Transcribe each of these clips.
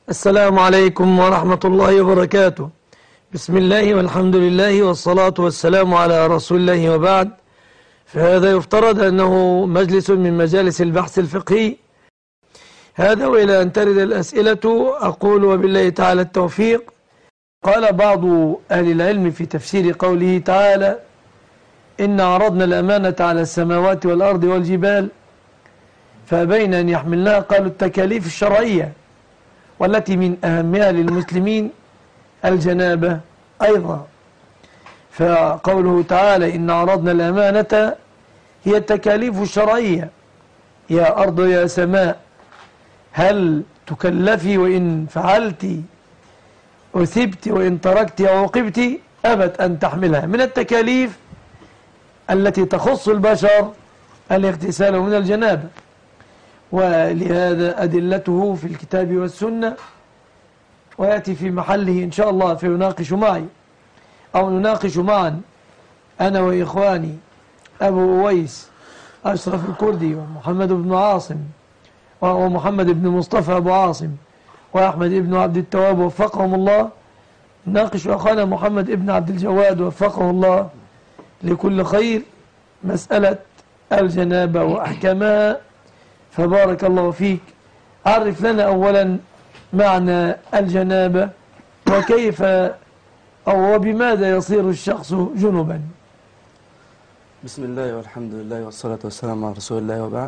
السلام عليكم ورحمة الله وبركاته. بسم الله والحمد لله والصلاة والسلام على رسول الله وبعد. فهذا يفترض أنه مجلس من مجالس البحث الفقهي هذا، وإلى أن ترد الأسئلة أقول وبالله تعالى التوفيق. قال بعض أهل العلم في تفسير قوله تعالى: إن عرضنا الأمانة على السماوات والأرض والجبال فأبين أن يحملنها، قالوا التكاليف الشرعية، والتي من أهمها للمسلمين الجنابة أيضا. فقوله تعالى إن عرضنا الأمانة هي التكاليف الشرعية: يا أرض يا سماء هل تكلفي وإن فعلت أثبت وإن تركت أو عوقبت أبت أن تحملها. من التكاليف التي تخص البشر الاغتسال من الجنابة، ولهذا أدلته في الكتاب والسنة، ويأتي في محله إن شاء الله فيناقش معي أو نناقش معا أنا وإخواني أبو أويس أشرف الكردي ومحمد بن عاصم ومحمد بن مصطفى أبو عاصم وأحمد بن عبد التواب وفقهم الله. نناقش أخانا محمد بن عبد الجواد وفقه الله لكل خير مسألة الجنابة وأحكامها. فبارك الله فيك. عرف لنا أولا معنى الجنابة وكيف أو وبماذا يصير الشخص جنبا. بسم الله والحمد لله والصلاة والسلام على رسول الله وبعد.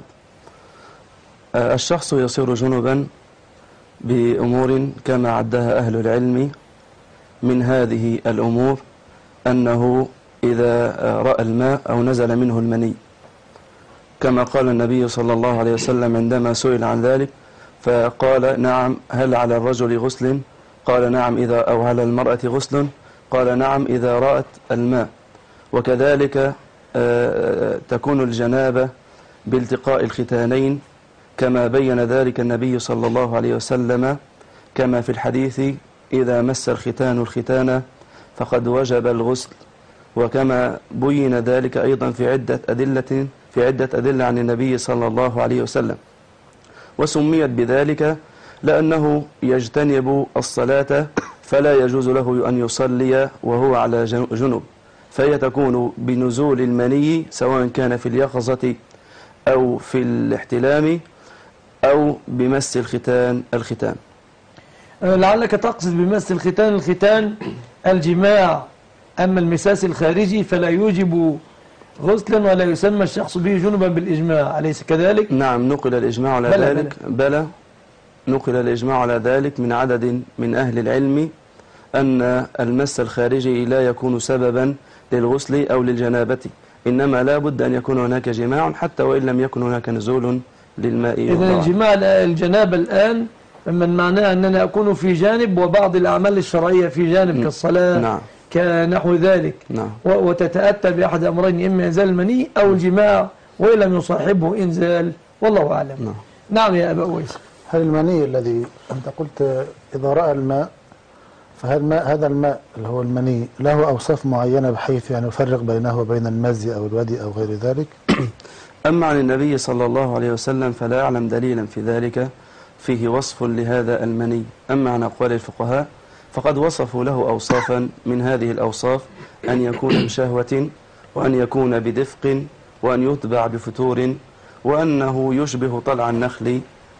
الشخص يصير جنبا بأمور كما عدها أهل العلم. من هذه الأمور أنه إذا رأى الماء أو نزل منه المني، كما قال النبي صلى الله عليه وسلم عندما سئل عن ذلك فقال: نعم، هل على الرجل غسل؟ قال: نعم. أو على المرأة غسل؟ قال: نعم إذا رأت الماء. وكذلك تكون الجنابة بالتقاء الختانين، كما بين ذلك النبي صلى الله عليه وسلم كما في الحديث: إذا مس الختان الختان فقد وجب الغسل. وكما بين ذلك أيضا في عدة أدلة عن النبي صلى الله عليه وسلم. وسميت بذلك لأنه يجتنب الصلاة، فلا يجوز له أن يصلي وهو على جنب، فهي تكون بنزول المني سواء كان في اليقظة أو في الاحتلام أو بمس الختان. لعلك تقصد بمس الختان الجماع، أما المساس الخارجي فلا يوجب غسلا ولا يسمى الشخص به جنبا بالإجماع، أليس كذلك؟ نعم، نقل الإجماع على ذلك. بلى، نقل الإجماع على ذلك من عدد من أهل العلم أن المس الخارجي لا يكون سببا للغسل أو للجنابة، إنما لا بد أن يكون هناك جماع حتى وإن لم يكن هناك نزول للماء. إذن الجماع الجنابة الآن من معناه أننا أكون في جانب وبعض الأعمال الشرعية في جانب كالصلاة. نعم. كنحو ذلك. نعم. وتتأتى بأحد أمرين: إما إنزال المني أو الجماع، وإن لم يصاحبه إنزال، والله أعلم. نعم. نعم يا أبا أويس. هل المني الذي أنت قلت إذا رأى الماء، فهل هذا الماء اللي هو المني له أوصاف معينة بحيث يعني يفرق بينه وبين المزي أو الودي أو غير ذلك؟ أما عن النبي صلى الله عليه وسلم فلا أعلم دليلا في ذلك فيه وصف لهذا المني. أما عن أقوال الفقهاء فقد وصفوا له أوصافا، من هذه الأوصاف أن يكون بشهوة، وأن يكون بدفق، وأن يتبع بفتور، وأنه يشبه طلع النخل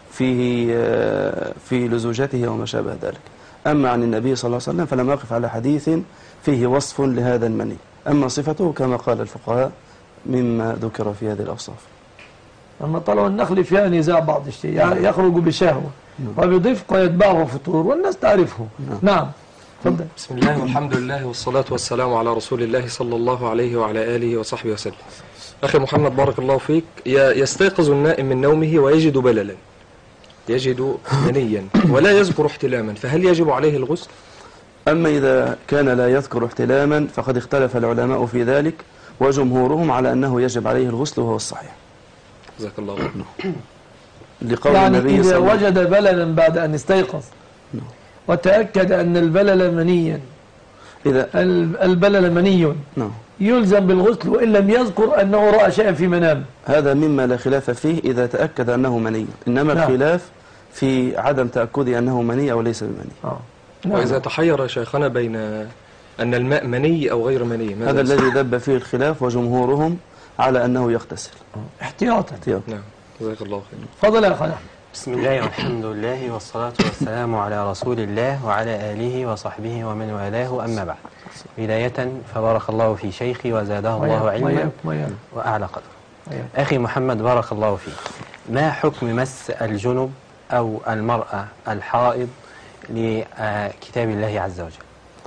في لزوجته وما شابه ذلك. أما عن النبي صلى الله عليه وسلم فلم أقف على حديث فيه وصف لهذا المني، أما صفته كما قال الفقهاء مما ذكر في هذه الأوصاف. أما طلع النخل فيها نزاع بعض الشيء، يعني يخرج بشهوة وبضفق ويتبعه فطور والناس تعرفه. نعم، تفضل. بسم الله والحمد لله والصلاة والسلام على رسول الله صلى الله عليه وعلى آله وصحبه وسلم. أخي محمد بارك الله فيك، يستيقظ النائم من نومه ويجد بللا، يجد منيا ولا يذكر احتلاما، فهل يجب عليه الغسل؟ أما إذا كان لا يذكر احتلاما فقد اختلف العلماء في ذلك، وجمهورهم عليه أنه يجب عليه الغسل وهو الصحيح. جزاك الله خير. لقول يعني النبي إذا صلى الله وجد بللا بعد أن استيقظ وتأكد أن البلل منيا، إذا البلل مني، يلزم بالغسل وإن لم يذكر أنه رأى شيئا في منام. هذا مما لا خلاف فيه إذا تأكد أنه مني، إنما الخلاف في عدم تأكدي أنه مني أو ليس بمني. وإذا تحير شيخنا بين أن الماء مني أو غير مني، هذا الذي دب فيه الخلاف، وجمهورهم على أنه يغتسل احتياطا. نعم، جزاك الله خير. فضل يا أخي. بسم الله والحمد لله والصلاة والسلام على رسول الله وعلى آله وصحبه ومن والاه، أما بعد. بداية فبارك الله في شيخي وزاده الله علما وأعلى قدره. أخي محمد بارك الله فيك، ما حكم مس الجنب أو المرأة الحائض لكتاب الله عز وجل؟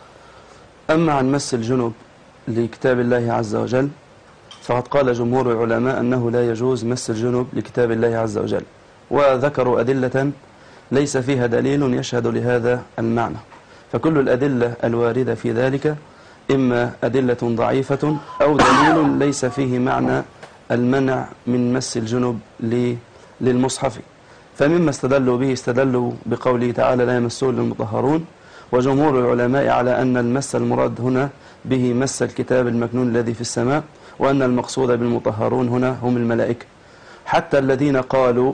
أما عن مس الجنب لكتاب الله عز وجل فقد قال جمهور العلماء أنه لا يجوز مس الجنب لكتاب الله عز وجل، وذكروا أدلة ليس فيها دليل يشهد لهذا المعنى، فكل الأدلة الواردة في ذلك إما أدلة ضعيفة أو دليل ليس فيه معنى المنع من مس الجنب للمصحف. فمما استدلوا به استدلوا بقوله تعالى لا يمسه إلا المطهرون، وجمهور العلماء على أن المس المراد هنا به مس الكتاب المكنون الذي في السماء، وأن المقصود بالمطهرون هنا هم الملائكة. حتى الذين قالوا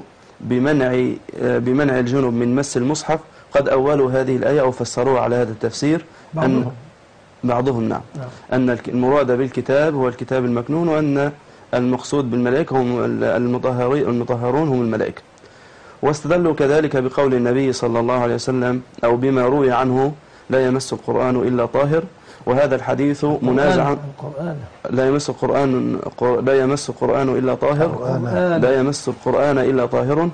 بمنع الجنب من مس المصحف قد أولوا هذه الآية أو فسروها على هذا التفسير. بعضهم نعم. أن المراد بالكتاب هو الكتاب المكنون، وأن المقصود بالملائكة هم المطهرون هم الملائكة. واستدلوا كذلك بقول النبي صلى الله عليه وسلم أو بما روي عنه لا يمس القرآن إلا طاهر، وهذا الحديث منازع. لا يمس القرآن إلا طاهر، لا يمس القرآن إلا طاهر.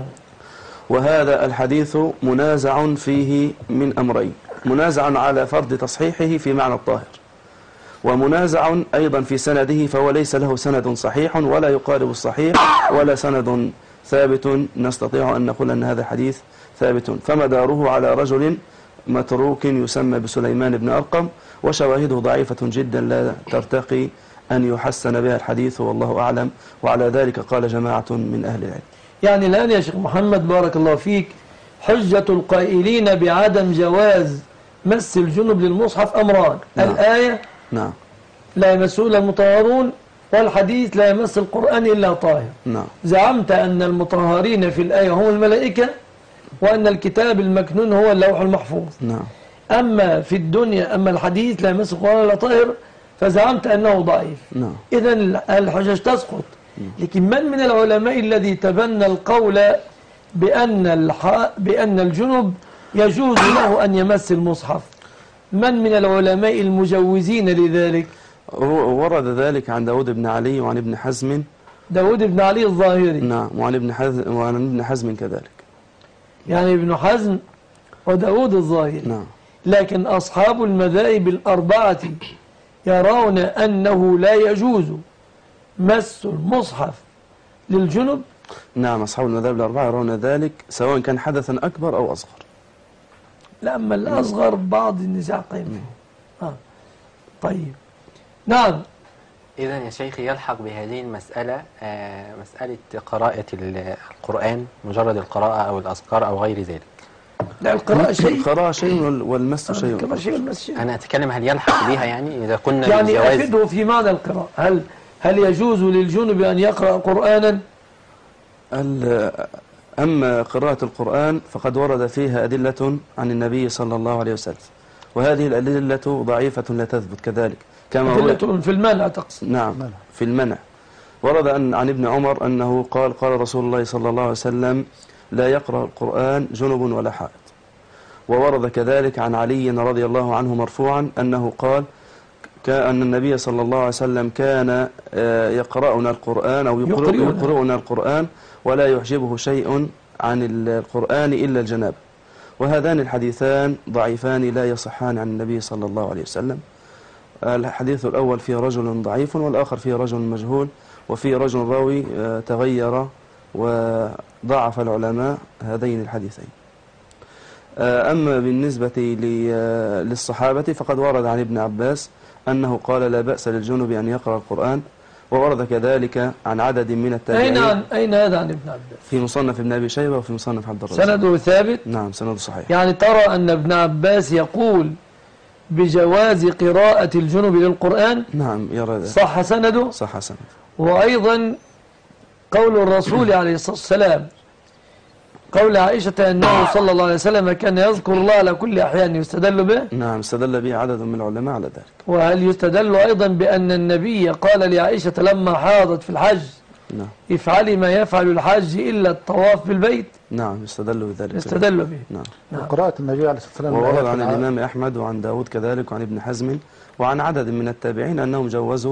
وهذا الحديث منازع فيه من أمرين: منازع على فرض تصحيحه في معنى الطاهر، ومنازع أيضا في سنده، فهو ليس له سند صحيح ولا يقارب الصحيح ولا سند ثابت نستطيع أن نقول أن هذا حديث ثابت، فمداره على رجل متروك يسمى بسليمان بن أرقم، وشواهده ضعيفة جدا لا ترتقي أن يحسن بها الحديث، والله أعلم. وعلى ذلك قال جماعة من أهل العلم. يعني الآن يا شيخ محمد بارك الله فيك، حجة القائلين بعدم جواز مس الجنب للمصحف أمران: نعم. الآية نعم لا يمسه إلا المطهرون، والحديث لا يمس القرآن إلا طاهر. نعم. زعمت أن المطهرين في الآية هم الملائكة، وأن الكتاب المكنون هو اللوح المحفوظ. نعم. أما في الدنيا، أما الحديث لا يمس القرآن إلا طاهر، فزعمت أنه ضعيف. نعم. إذن الحجج تسقط. لكن من العلماء الذي تبنى القول بأن الجنب يجوز له أن يمس المصحف؟ من العلماء المجوزين لذلك؟ ورد ذلك عن داود بن علي وعن ابن حزم. داود بن علي الظاهري. نعم. وعن ابن حزم كذلك. يعني ابن حزم وداود الظاهري. نعم. لكن أصحاب المذاهب الأربعة يرون أنه لا يجوز مس المصحف للجنب. نعم. أصحاب المذاهب الأربعة يرون ذلك سواء كان حدثا أكبر أو أصغر. لا، أما الأصغر بعض النزاع قيم فيه. طيب. نعم. إذن يا شيخي يلحق بهذه المسألة مسألة قراءة القرآن، مجرد القراءة أو الأذكار أو غير ذلك. لا، القراءة شيء. القراءة شيء والمس شيء. أنا أتكلم هل يلحق بها، يعني إذا كنا يعني أفده في معنى القراءة. هل يجوز للجنب أن يقرأ قرآنا؟ أما قراءة القرآن فقد ورد فيها أدلة عن النبي صلى الله عليه وسلم، وهذه الأدلة ضعيفة لا تثبت كذلك. كما أدلة في المنع تقصد؟ نعم، في المنع. ورد عن ابن عمر أنه قال رسول الله صلى الله عليه وسلم: لا يقرأ القرآن جنب ولا حائض. وورد كذلك عن علي رضي الله عنه مرفوعا أنه قال أن النبي صلى الله عليه وسلم كان يقرأنا القرآن أو يقرؤنا القرآن ولا يحجبه شيء عن القرآن إلا الجنابة. وهذان الحديثان ضعيفان لا يصحان عن النبي صلى الله عليه وسلم. الحديث الأول فيه رجل ضعيف، والآخر فيه رجل مجهول، وفيه رجل راوي تغير، وضعف العلماء هذين الحديثين. أما بالنسبة للصحابة فقد ورد عن ابن عباس أنه قال: لا بأس للجنب أن يقرأ القرآن. وورد كذلك عن عدد من التابعين. أين هذا عن ابن عباس؟ في مصنف ابن أبي شيبة وفي مصنف عبد الرزاق. سنده ثابت؟ نعم، سنده صحيح. يعني ترى أن ابن عباس يقول بجواز قراءة الجنب للقرآن؟ نعم، يرى ذلك. صح سنده؟ صح سنده. وأيضا قول الرسول عليه الصلاة والسلام قول عائشة أنه صلى الله عليه وسلم كان يذكر الله على كل أحيان يستدل به؟ نعم، استدل به عدد من العلماء على ذلك. وهل يستدل أيضا بأن النبي قال لعائشة لما حاضت في الحج نعم، افعلي ما يفعل الحاج إلا الطواف بالبيت؟ نعم، يستدل بذلك. يستدل به. نعم. وقراءة النبي عليه الصلاة والسلام وورد عن الإمام أحمد وعن داود كذلك وعن ابن حزم وعن عدد من التابعين أنهم جوزوا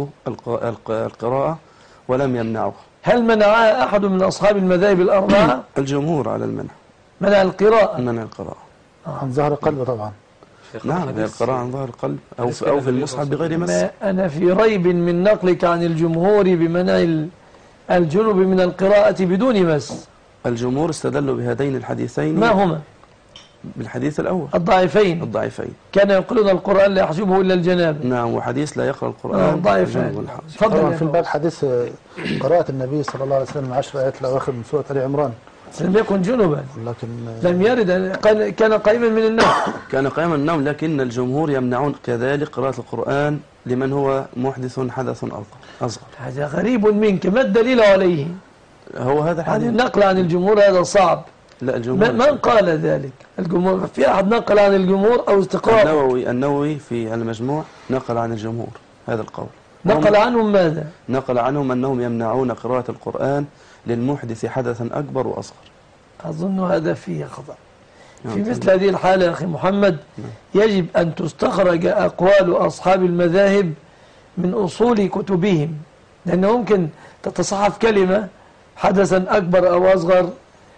القراءة ولم يمنعوها. هل منعها أحد من أصحاب المذاهب الأربعة؟ الجمهور على المنع. منع القراءة. منع القراءة عن ظهر قلب طبعا. نعم، هي القراءة عن ظهر القلب أو في المصحف بغير مس. ما أنا في ريب من نقلك عن الجمهور بمنع الجنب من القراءة بدون مس. الجمهور استدلوا بهذين الحديثين. ما هما؟ بالحديث الأول الضعيفين كان يقولون القرآن لا يحجبه إلا الجناب. نعم، وحديث لا يقرأ القرآن ضعيفين. طبعا في الباب حديث قراءة النبي صلى الله عليه وسلم 10 آيات الأواخر من سورة آل عمران. لم يكن جنبا، لكن لم يرد. كان قائما من النوم. كان قائما من النوم، لكن الجمهور يمنعون كذلك قراءة القرآن لمن هو محدث حدث أصغر. هذا غريب منك، ما الدليل عليه؟ هو هذا هذه الحديث. النقل عن الجمهور هذا صعب. لا، الجمهور من قال ذلك؟ الجمهور؟ في أحد نقل عن الجمهور أو استقراء؟ النووي في المجموع نقل عن الجمهور هذا القول. نقل عنهم ماذا؟ نقل عنهم أنهم يمنعون قراءة القرآن للمحدث حدثا أكبر وأصغر. أظن هذا فيه خطأ. في مثل هذه الحالة يا أخي محمد يجب أن تستخرج أقوال أصحاب المذاهب من أصول كتبهم، لأنه ممكن تتصحف كلمة حدثا أكبر أو أصغر،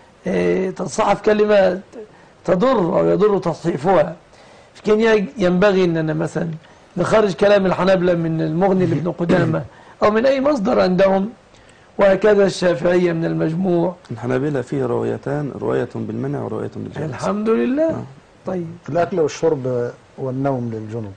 تتصحف كلمة تضر أو يضر تصحيفها. كان ينبغي أننا مثلا نخرج كلام الحنابلة من المغني لابن قدامة أو من أي مصدر عندهم، وهكذا الشافعية من المجموع. الحنابلة فيه روايتان، رواية بالمنع ورواية بالجواز. الحمد لله. طيب، الأكل والشرب والنوم للجنوب.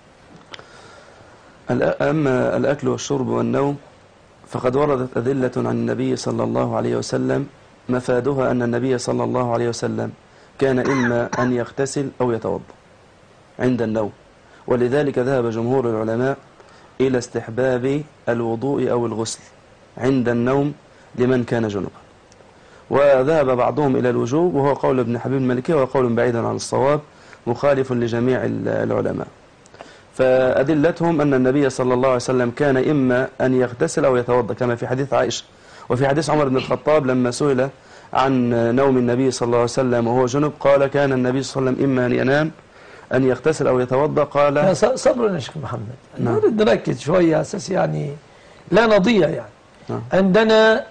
أما الأكل والشرب والنوم فقد وردت أدلة عن النبي صلى الله عليه وسلم مفادها أن النبي صلى الله عليه وسلم كان إما أن يغتسل أو يتوضأ عند النوم، ولذلك ذهب جمهور العلماء إلى استحباب الوضوء أو الغسل عند النوم لمن كان جنبا، وذهب بعضهم إلى الوجوب، وهو قول ابن حبيب المالكي وهو قول بعيدا عن الصواب مخالف لجميع العلماء. فأدلتهم أن النبي صلى الله عليه وسلم كان إما أن يغتسل أو يتوضأ كما في حديث عائشة، وفي حديث عمر بن الخطاب لما سئل عن نوم النبي صلى الله عليه وسلم وهو جنب قال كان النبي صلى الله عليه وسلم إما أن ينام أن يغتسل أو يتوضأ. قال صبر يا شيخ محمد، نريد نركز شوية على أساس يعني لا نضيع يعني. عندنا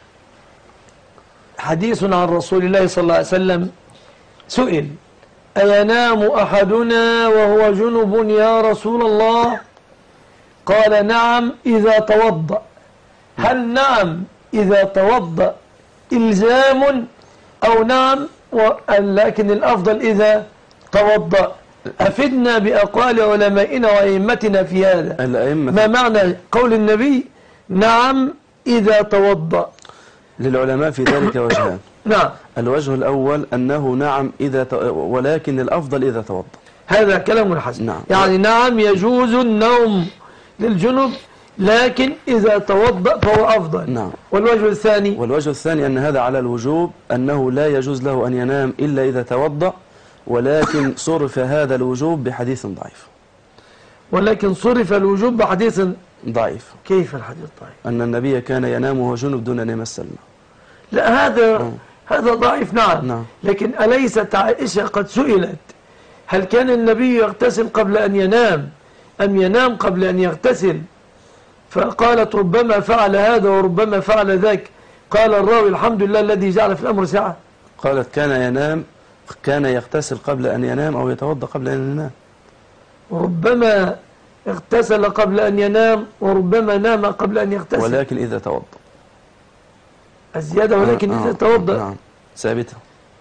حديث عن رسول الله صلى الله عليه وسلم سئل أينام أحدنا وهو جنب يا رسول الله؟ قال نعم إذا توضأ. هل نعم إذا توضأ إلزام أو نعم لكن الأفضل إذا توضأ؟ أفدنا بأقوال علمائنا وأئمتنا في هذا. ما معنى قول النبي نعم إذا توضأ؟ للعلماء في ذلك وجهان. نعم. الوجه الأول أنه نعم ولكن الأفضل إذا توضأ. هذا كلام حسن. نعم. يعني نعم يجوز النوم للجنب لكن إذا توضأ فهو أفضل. نعم. والوجه الثاني أن هذا على الوجوب، أنه لا يجوز له أن ينام إلا إذا توضأ، ولكن صرف هذا الوجوب بحديث ضعيف. ولكن صرف الوجوب بحديث ضعيف. كيف الحديث ضعيف؟ أن النبي كان ينام وهو جنب دون أن يمس الماء. لا هذا ضعيف. نعم. لكن أليست عائشة قد سئلت هل كان النبي يغتسل قبل أن ينام أم ينام قبل أن يغتسل؟ فقالت ربما فعل هذا وربما فعل ذاك. قال الراوي الحمد لله الذي جعل في الأمر سعة. قالت كان يغتسل قبل أن ينام أو يتوضأ قبل أن ينام. وربما اغتسل قبل أن ينام وربما نام قبل أن يغتسل، ولكن إذا توضأ. الزيادة ولكن إذا توضأ. نعم، ثابتة.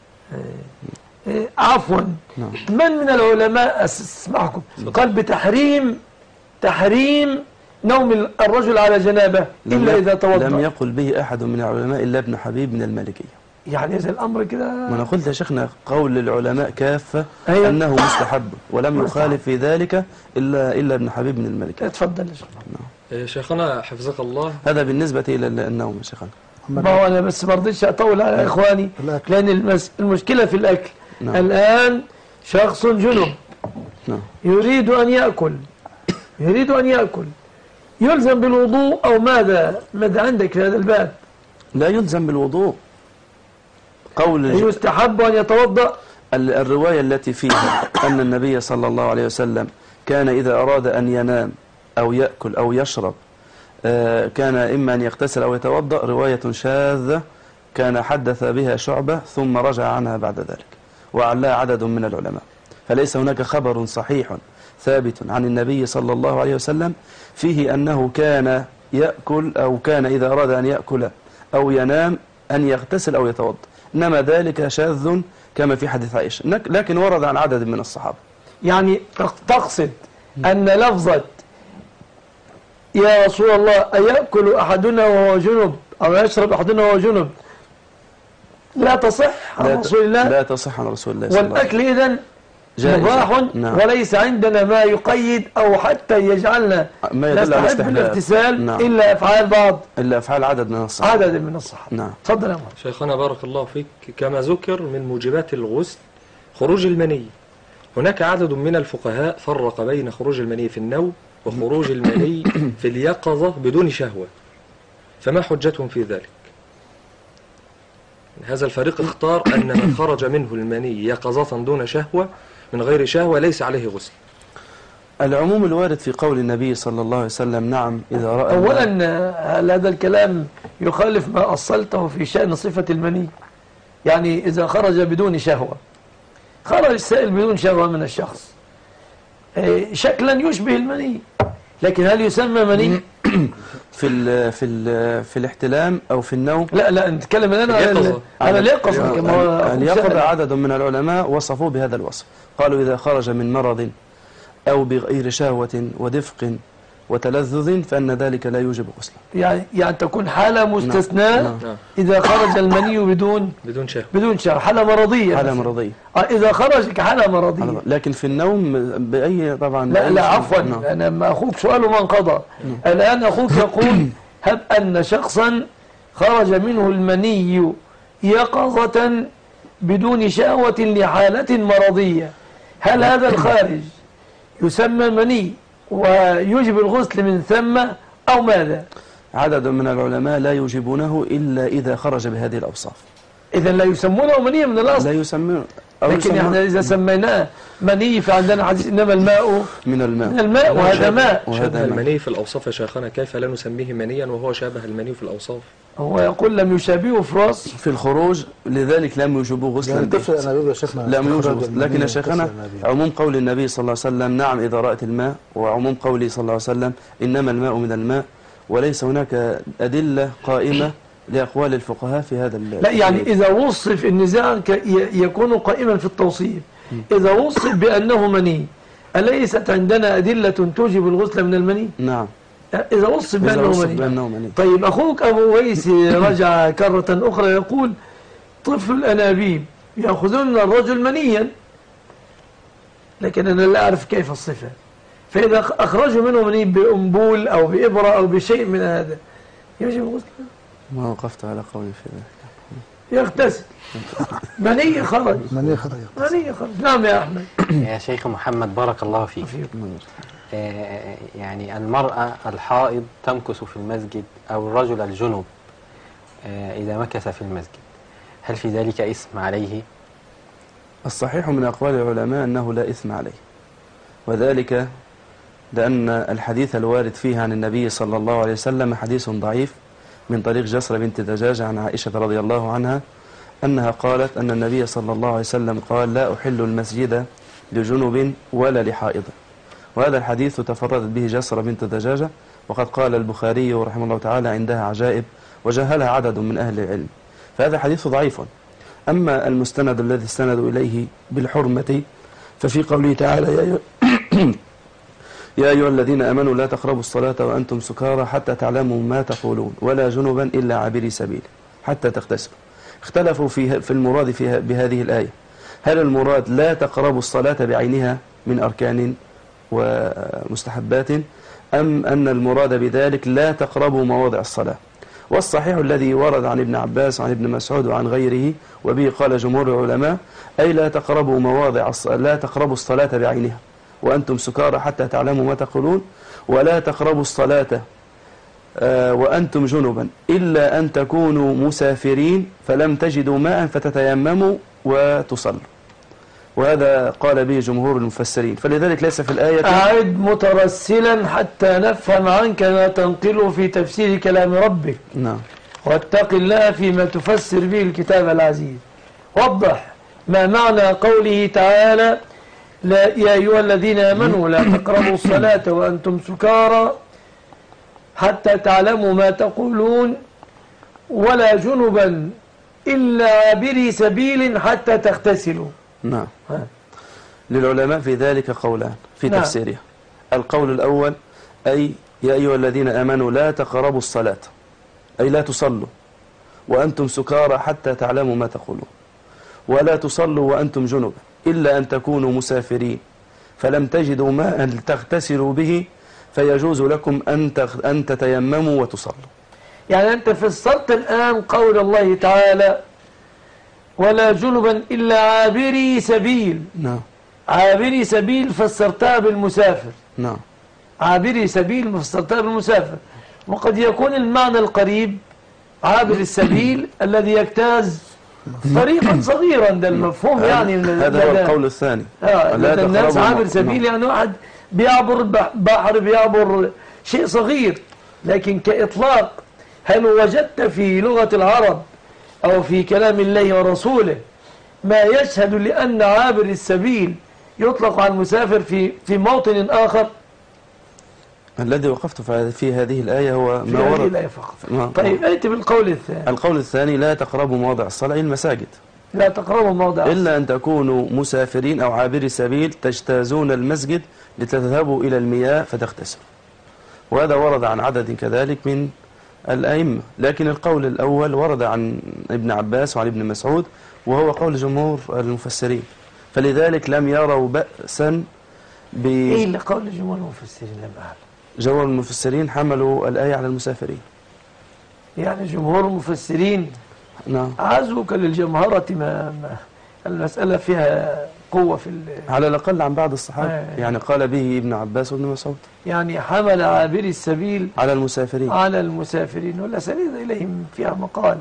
عفوا. نعم. من العلماء اسمعكم قال بتحريم نوم الرجل على جنابه إلا إذا توضأ؟ لم يقل به أحد من العلماء إلا ابن حبيب من المالكية. يعني إذا الأمر كده. ما أنا قلت يا شيخنا قول العلماء كافة أيوة. أنه مستحب ولم يخالف في ذلك إلا ابن حبيب من المالكية. اتفضل يا شيخنا. شيخنا حفظك الله. هذا بالنسبة إلى النوم يا شيخنا. ما هو أنا بس ما رضيتش أطول على إخواني، الأكل. لأن المشكلة في الأكل. نعم. الآن شخص جنب نعم. يريد أن يأكل، يلزم بالوضوء أو ماذا عندك في هذا الباب؟ لا يلزم بالوضوء. يستحب أن يتوضأ. الرواية التي فيها أن النبي صلى الله عليه وسلم كان إذا أراد أن ينام أو يأكل أو يشرب كان إما أن يغتسل أو يتوضأ، رواية شاذة كان حدث بها شعبة ثم رجع عنها بعد ذلك، وعلاها عدد من العلماء. فليس هناك خبر صحيح ثابت عن النبي صلى الله عليه وسلم فيه أنه كان يأكل أو كان إذا أراد أن يأكل أو ينام أن يغتسل أو يتوضأ، إنما ذلك شاذ كما في حديث عائشة، لكن ورد عن عدد من الصحابة. يعني تقصد أن لفظة يا رسول الله أيأكل أحدنا وهو جنب أو يشرب أحدنا وهو جنب لا تصح عن رسول الله؟ لا تصح عن رسول الله صلى الله عليه وسلم. والأكل إذن مباح. نعم. وليس عندنا ما يقيد أو حتى يجعلنا نستحب الاغتسال. نعم. إلا أفعال بعض، إلا أفعال عدد من الصحابة. نعم. تفضل يا مولانا. شيخنا بارك الله فيك، كما ذكر من موجبات الغسل خروج المني. هناك عدد من الفقهاء فرق بين خروج المني في النوم وخروج المني في اليقظة بدون شهوة، فما حجتهم في ذلك؟ هذا الفريق اختار أن من خرج منه المني يقظة دون شهوة من غير شهوة ليس عليه غسل. العموم الوارد في قول النبي صلى الله عليه وسلم نعم إذا رأى. أولا هل هذا الكلام يخالف ما أصلته في شأن صفة المني؟ يعني إذا خرج بدون شهوة، خرج السائل بدون شهوة من الشخص شكلا يشبه المني، لكن هل يسمى مني؟ في الاحتلام أو في النوم؟ لا نتكلم على اليقظة. اليقظة عدد من العلماء وصفوه بهذا الوصف، قالوا إذا خرج من مرض أو بغير شهوة ودفق وتلذذ فإن ذلك لا يوجب غسلا. يعني تكون حالة مستثناء. إذا خرج المني بدون شهوة، حالة مرضية. إذا خرج كحالة مرضية. لكن في النوم بأي طبعا. لا عفوا، أنا ما أخوك سؤاله ما انقضى. الآن أخوك يقول هب أن شخصا خرج منه المني يقظة بدون شهوة لحالة مرضية، هل هذا الخارج يسمى مني ويجب الغسل من ثم أو ماذا؟ عدد من العلماء لا يوجبونه إلا إذا خرج بهذه الأوصاف. إذن لا يسمونه مني من الأصل؟ لا يسمونه. لكن احنا إذا سميناه مني فعندنا حديث إنما الماء من الماء وهذا ماء. شبه المني في الأوصاف يا شيخنا، كيف لا نسميه منيا وهو شابه المني في الأوصاف؟ هو يقول لم يشابهه في الوصف في الخروج، لذلك لم يوجبوه غسلا. لم يوجب. لكن يا شيخنا عموم قول النبي صلى الله عليه وسلم نعم إذا رأت الماء، وعموم قوله صلى الله عليه وسلم إنما الماء من الماء، وليس هناك أدلة قائمة لأقوال الفقهاء في هذا. لا يعني إذا وصف النزاع يكون قائما في التوصيف. إذا وصف بأنه مني، أليست عندنا أدلة توجب الغسل من المني؟ نعم. إذا وصف بأنه مني. طيب أخوك أبو ويس رجع كرة أخرى يقول طفل الأنابيب يأخذون الرجل منيا، لكن أنا لا أعرف كيف الصفة، فإذا أخرجوا منه مني بأنبول أو بإبرة أو بشيء من هذا يجب الغسل؟ ما وقفت على قولي في ذلك. يغتسل. مني خرج. نعم يا أحمد. يا شيخ محمد بارك الله فيك. يعني المرأة الحائض تمكث في المسجد أو الرجل الجنب إذا مكث في المسجد، هل في ذلك إثم عليه؟ الصحيح من أقوال العلماء أنه لا إثم عليه، وذلك لأن الحديث الوارد فيه عن النبي صلى الله عليه وسلم حديث ضعيف من طريق جسر بنت دجاجة عن عائشة رضي الله عنها أنها قالت أن النبي صلى الله عليه وسلم قال لا أحل المسجد لجنب ولا لحائض، وهذا الحديث تفردت به جسر بنت دجاجة، وقد قال البخاري رحمه الله تعالى عندها عجائب وجهلها عدد من أهل العلم، فهذا حديث ضعيف. أما المستند الذي استندوا إليه بالحرمة ففي قوله تعالى يا أيها الذين أمنوا لا تقربوا الصلاة وأنتم سكارى حتى تعلموا ما تقولون ولا جنبا إلا عابري سبيل حتى تغتسلوا. اختلفوا في المراد بهذه الآية، هل المراد لا تقربوا الصلاة بعينها من أركان ومستحبات، أم أن المراد بذلك لا تقربوا مواضع الصلاة؟ والصحيح الذي ورد عن ابن عباس وعن ابن مسعود وعن غيره وبه قال جمهور العلماء أي لا تقربوا الصلاة بعينها وأنتم سكارى حتى تعلموا ما تقولون، ولا تقربوا الصلاة وأنتم جنبا إلا أن تكونوا مسافرين فلم تجدوا ماء فتتيمموا وتصلوا. وهذا قال به جمهور المفسرين. فلذلك ليس في الآية أعد مترسلا حتى نفهم عنك ما تنقله في تفسير كلام ربك. نعم. واتق الله فيما تفسر به الكتاب العزيز. وضح ما معنى قوله تعالى يا أيها الذين آمنوا لا تقربوا الصلاة وأنتم سكارى حتى تعلموا ما تقولون ولا جنبا إلا عابري سبيل حتى تغتسلوا. نعم. للعلماء في ذلك قولان في تفسيرها. القول الأول أي يا أيها الذين آمنوا لا تقربوا الصلاة أي لا تصلوا وأنتم سكارى حتى تعلموا ما تقولون، ولا تصلوا وأنتم جنبا إلا أن تكونوا مسافرين فلم تجدوا ماء تغتسلوا به فيجوز لكم أن تتيمموا وتصلوا. يعني أنت فسرت الآن قول الله تعالى ولا جنبا إلا عابري سبيل. نعم. عابري سبيل فسرتها بالمسافر. نعم. عابري سبيل فسرتها بالمسافر، وقد يكون المعنى القريب عابر السبيل الذي يجتاز طريقا صغيرا، ده المفهوم يعني. هذا هو القول الثاني. لدى الناس عابر سبيل يعني واحد بيعبر بحر، بيعبر شيء صغير. لكن كإطلاق هل وجدت في لغة العرب أو في كلام الله ورسوله ما يشهد لأن عابر السبيل يطلق على المسافر في موطن آخر؟ الذي وقفت في هذه الآية هو في ما هذه ورد. الآية فقط. طيب ائت بالقول الثاني. القول الثاني لا تقربوا مواضع الصلاة المساجد لا تقربوا موضع إلا أن تكونوا مسافرين أو عابري سبيل تجتازون المسجد لتذهبوا إلى المياه فتغتسلوا. وهذا ورد عن عدد كذلك من الأئمة، لكن القول الأول ورد عن ابن عباس وعن ابن مسعود وهو قول جمهور المفسرين، فلذلك لم يروا بأسا إيه اللي قول جمهور المفسرين؟ لم أعلم. جمهور المفسرين حملوا الآية على المسافرين. يعني جمهور المفسرين نعم. عزوك للجمهرة ما المسألة فيها قوة في على الأقل عن بعض الصحابة. يعني قال به ابن عباس وابن مسعود. يعني حمل عابري السبيل على المسافرين. على المسافرين ولا سنيد إليهم فيها مقال.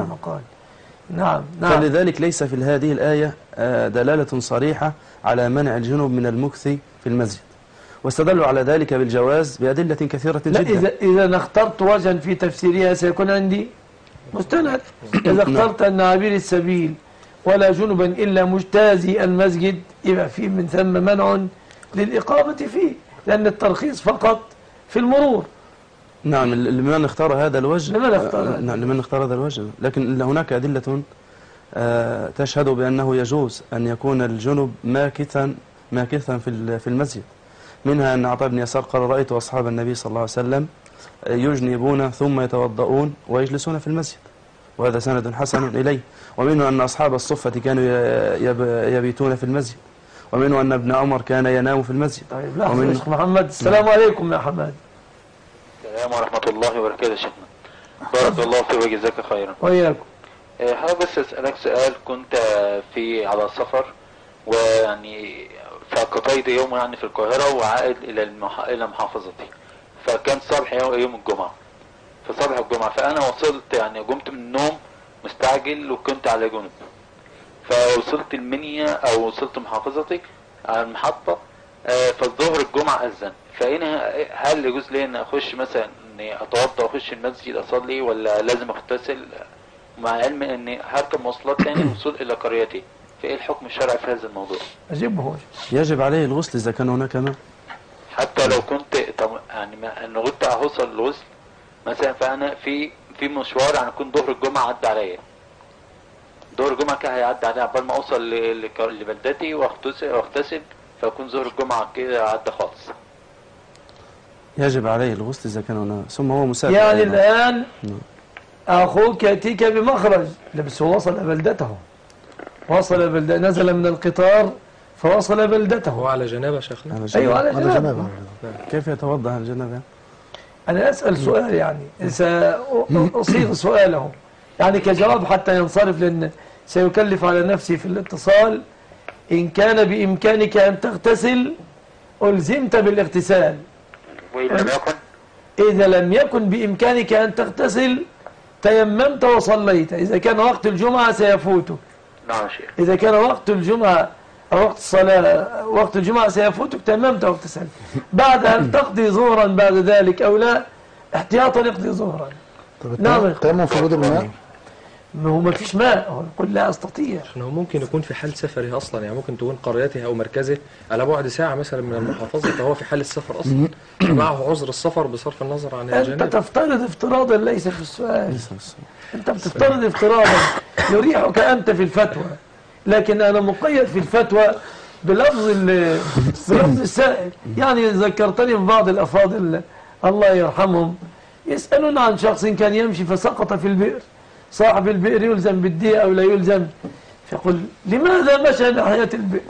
نعم. فلذلك ليس في هذه الآية دلالة صريحة على منع الجنوب من المكث في المسجد، واستدلوا على ذلك بالجواز بأدلة كثيرة جدا. لا إذا اخترت وجها في تفسيرها سيكون عندي مستند. إذا اخترت أن عابر السبيل ولا جنبا إلا مجتازي المسجد يبقى فيه من ثم منع للإقامة فيه، لأن الترخيص فقط في المرور. نعم. لمن اختار هذا الوجه. لمن اختار هذا الوجه، لكن هناك أدلة تشهد بأنه يجوز أن يكون الجنب ماكثا في المسجد. منها أن عطاء بن يسار قال رأيت أصحاب النبي صلى الله عليه وسلم يجنبون ثم يتوضؤون ويجلسون في المسجد، وهذا سند حسن إليه. ومنه أن أصحاب الصفة كانوا يبيتون في المسجد، ومنه أن ابن عمر كان ينام في المسجد. طيب لحظة شيخ محمد. السلام عليكم يا حماد. السلام ورحمة الله وبركاته شيخنا. بارك الله فيك وجزاك خيرا. وإياكم. حابب بس أسألك سؤال. كنت على سفر، ويعني فقضيت يوم يعني في القاهرة وعائد إلى محافظتي، فكان صباح يوم الجمعة. في صباح الجمعة فأنا وصلت يعني قمت من النوم مستعجل وكنت على جنب، فوصلت المنيا أو وصلت محافظتي على المحطة. فالظهر الجمعة أذن، فهنا هل يجوز لي أن أخش مثلا إني أتوضأ وأخش المسجد أصلي، ولا لازم أغتسل؟ مع علم إني هركب مواصلات تاني الوصول إلى قريتي، فإيه الحكم الشرعي في هذا الموضوع؟ أجيبه. يجب عليه الغسل إذا كان هناك ماء. حتى لو كنت يعني أن كنت هوصل الغسل مثلا، فأنا في مشوار يعني كنت ظهر الجمعة عدى عليا، ظهر الجمعة كده هيعدي عليا عقبال ما أوصل لبلدتي وأغتسل، فيكون ظهر الجمعة كده عدى خالص. يجب عليه الغسل إذا كان هناك، ثم هو مسافر يعني أيضا. الآن أخوك يأتيك بمخرج، بس هو وصل بلدته، نزل من القطار فوصل بلدته. هو على جنابه شيخنا. أيوة على جنابه. كيف يتوضأ عن جنابه؟ أنا أسأل سؤال يعني سأصيغ سؤاله يعني كجواب حتى ينصرف، لأن سيكلف على نفسي في الاتصال. إن كان بإمكانك أن تغتسل ألزمت بالاغتسال، وإن لم يكن إذا لم يكن بإمكانك أن تغتسل تيممت وصليت. إذا كان وقت الجمعة سيفوتك. نعم شيخ. إذا كان وقت الجمعة أو وقت الصلاة وقت الجمعة سيفوتك تيممت واغتسلت. بعد أن تقضي ظهرا بعد ذلك أو لا، احتياطا اقضي ظهرا. نعم. التيمم في وجود الماء، هو ما فيش ماء، هو يقول لا أستطيع. عشان هو ممكن يكون في حال سفره أصلا، يعني ممكن تكون قريته أو مركزه على بعد ساعة مثلا من المحافظة، فهو في حال السفر أصلا معه عذر السفر بصرف النظر عن الجانب. أنت تفترض افتراضا ليس في السؤال. أنت بتفترض افتراضا يريحك أنت في الفتوى، لكن أنا مقيد في الفتوى بلفظ السائل. يعني ذكرتني ببعض الأفاضل الله يرحمهم يسألون عن شخص كان يمشي فسقط في البئر، صاحب البئر يلزم بالدية أو لا يلزم؟ فيقول لماذا مشى ناحية البئر؟